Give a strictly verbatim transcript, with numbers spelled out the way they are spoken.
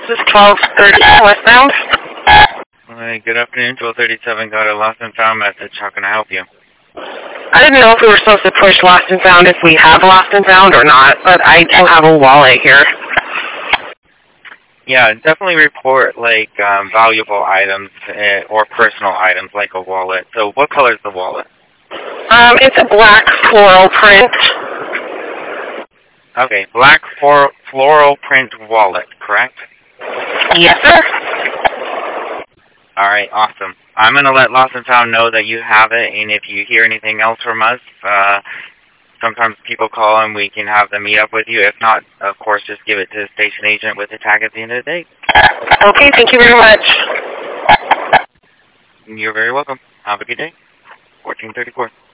This is twelve thirty westbound. Hi, good afternoon. twelve thirty-seven got a lost and found message. How can I help you? I didn't know if we were supposed to push lost and found if we have lost and found or not, but I don't have a wallet here. Yeah, definitely report like um, valuable items uh, or personal items like a wallet. So what color is the wallet? Um, it's a black floral print. Okay, black for floral print wallet, correct? Yes, sir. All right, awesome. I'm going to let Lost and Found know that you have it, and if you hear anything else from us, uh, sometimes people call and we can have them meet up with you. If not, of course, just give it to the station agent with a tag at the end of the day. Okay, thank you very much. You're very welcome. Have a good day. fourteen thirty-four.